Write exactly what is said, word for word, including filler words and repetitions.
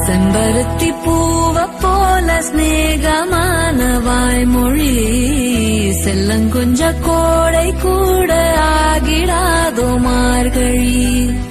செம்பருத்தி பூவ போல ஸ்நேகமான வாய்மொழி செல்லங்கொஞ்ச கோடை கூட ஆகிடாதோ மார்கழி.